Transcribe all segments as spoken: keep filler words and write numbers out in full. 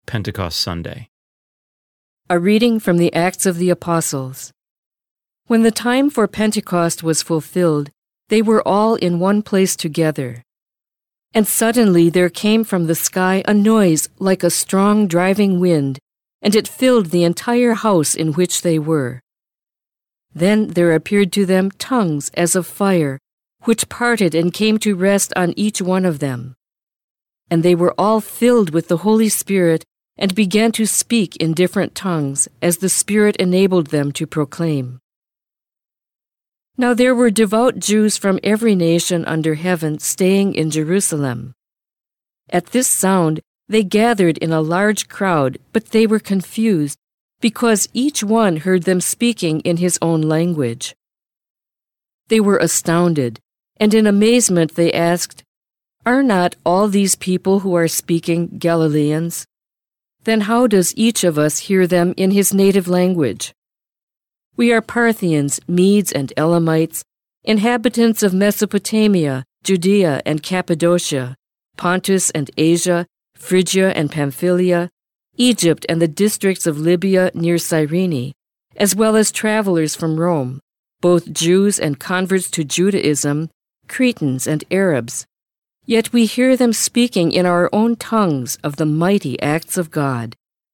Pentecost Sunday. A reading from the Acts of the Apostles. When the time for Pentecost was fulfilled, they were all in one place together. And suddenly there came from the sky a noise like a strong driving wind, and it filled the entire house in which they were. Then there appeared to them tongues as of fire, which parted and came to rest on each one of them. And they were all filled with the Holy Spirit and began to speak in different tongues, as the Spirit enabled them to proclaim. Now there were devout Jews from every nation under heaven staying in Jerusalem. At this sound they gathered in a large crowd, but they were confused, because each one heard them speaking in his own language. They were astounded, and in amazement they asked, "Are not all these people who are speaking Galileans? Then how does each of us hear them in his native language? We are Parthians, Medes, and Elamites, inhabitants of Mesopotamia, Judea and Cappadocia, Pontus and Asia, Phrygia and Pamphylia, Egypt and the districts of Libya near Cyrene, as well as travelers from Rome, both Jews and converts to Judaism, Cretans and Arabs. Yet we hear them speaking in our own tongues of the mighty acts of God."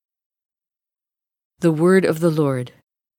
The Word of the Lord.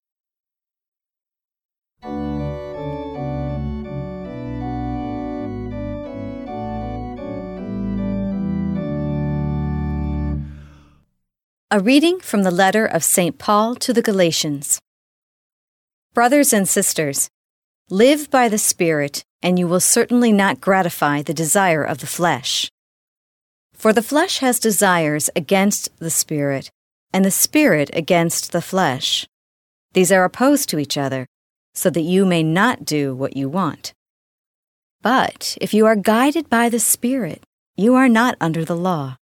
A reading from the letter of Saint Paul to the Galatians. Brothers and sisters, live by the Spirit, and you will certainly not gratify the desire of the flesh. For the flesh has desires against the Spirit, and the Spirit against the flesh. These are opposed to each other, so that you may not do what you want. But if you are guided by the Spirit, you are not under the law.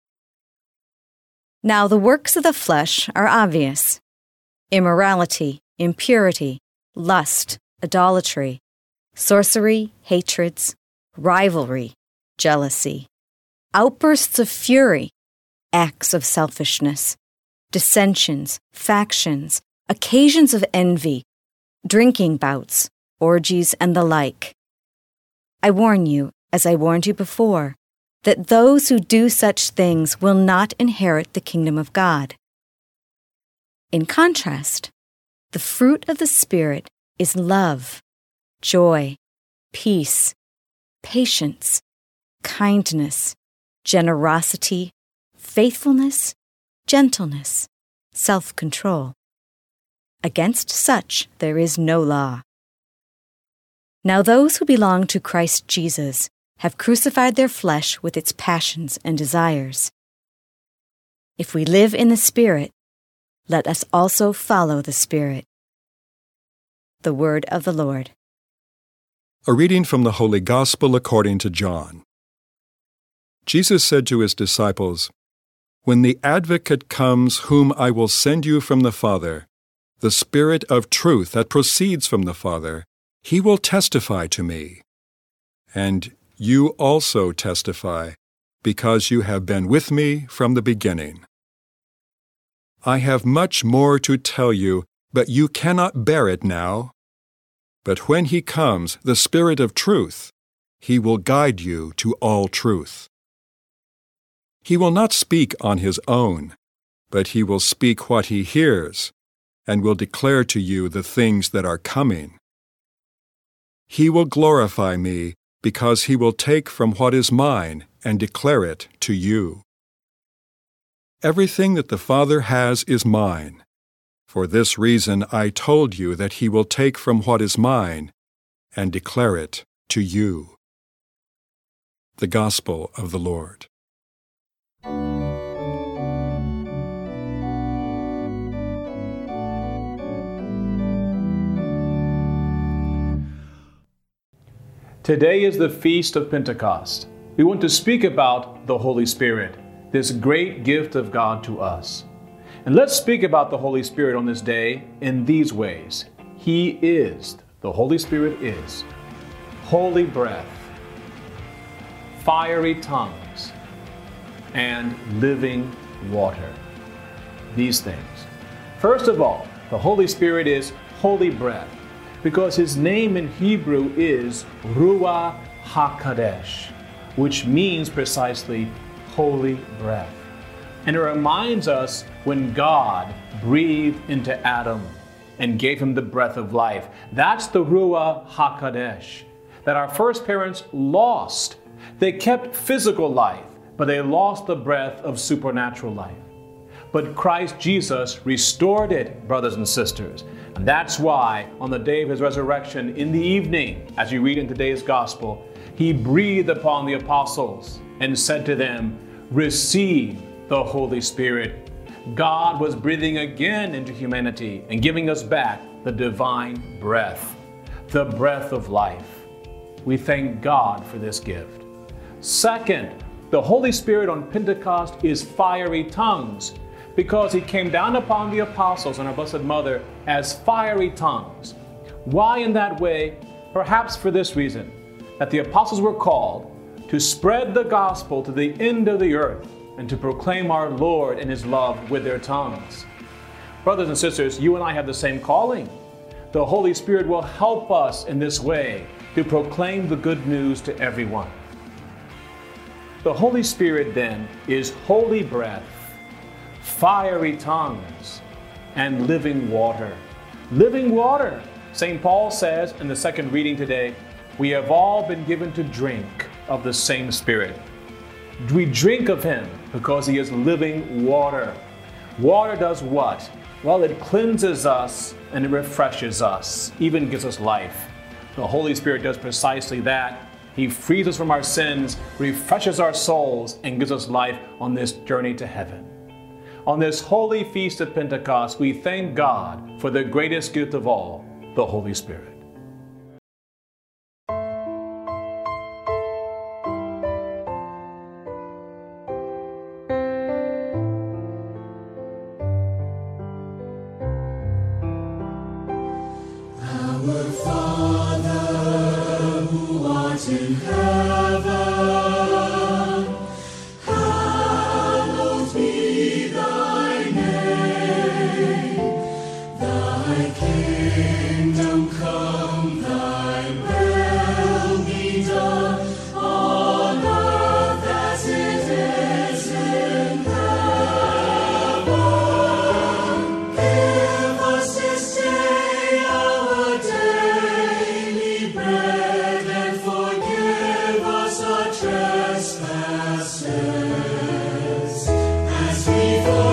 Now the works of the flesh are obvious: immorality, impurity, lust, idolatry, sorcery, hatreds, rivalry, jealousy, outbursts of fury, acts of selfishness, dissensions, factions, occasions of envy, drinking bouts, orgies, and the like. I warn you, as I warned you before, that those who do such things will not inherit the kingdom of God. In contrast, the fruit of the Spirit is love, joy, peace, patience, kindness, generosity, faithfulness, gentleness, self-control. Against such there is no law. Now those who belong to Christ Jesus have crucified their flesh with its passions and desires. If we live in the Spirit, let us also follow the Spirit. The Word of the Lord. A reading from the Holy Gospel according to John. Jesus said to his disciples, "When the Advocate comes, whom I will send you from the Father, the Spirit of truth that proceeds from the Father, he will testify to me. And you also testify, because you have been with me from the beginning. I have much more to tell you, but you cannot bear it now. But when he comes, the Spirit of truth, he will guide you to all truth. He will not speak on his own, but he will speak what he hears, and will declare to you the things that are coming. He will glorify me, because he will take from what is mine and declare it to you. Everything that the Father has is mine. For this reason I told you that he will take from what is mine and declare it to you." The Gospel of the Lord. Today is the Feast of Pentecost. We want to speak about the Holy Spirit, this great gift of God to us. And let's speak about the Holy Spirit on this day in these ways. He is, the Holy Spirit is, holy breath, fiery tongues, and living water. these things. First of all, the Holy Spirit is holy breath, because his name in Hebrew is Ruach HaKadosh, which means precisely holy breath. And it reminds us when God breathed into Adam and gave him the breath of life. That's the Ruach HaKadosh that our first parents lost. They kept physical life, but they lost the breath of supernatural life. But Christ Jesus restored it, brothers and sisters. And that's why on the day of his resurrection in the evening, as you read in today's gospel, he breathed upon the apostles and said to them, "Receive the Holy Spirit." God was breathing again into humanity and giving us back the divine breath, the breath of life. We thank God for this gift. Second, the Holy Spirit on Pentecost is fiery tongues, because he came down upon the apostles and our Blessed Mother as fiery tongues. Why in that way? Perhaps for this reason, that the apostles were called to spread the gospel to the end of the earth and to proclaim our Lord and his love with their tongues. Brothers and sisters, you and I have the same calling. The Holy Spirit will help us in this way to proclaim the good news to everyone. The Holy Spirit then is holy breath, fiery tongues, and living water. Living water. Saint Paul says in the second reading today, we have all been given to drink of the same Spirit. We drink of him because he is living water. Water does what? Well, it cleanses us and it refreshes us, even gives us life. The Holy Spirit does precisely that. He frees us from our sins, refreshes our souls, and gives us life on this journey to heaven. On this holy feast of Pentecost, we thank God for the greatest gift of all, the Holy Spirit. Our Father, who art in heaven, hallowed be thy name. Thy kingdom come, thy will be done, on earth as it is in heaven. Give us this day our daily bread, and forgive us our trespasses, as we forgive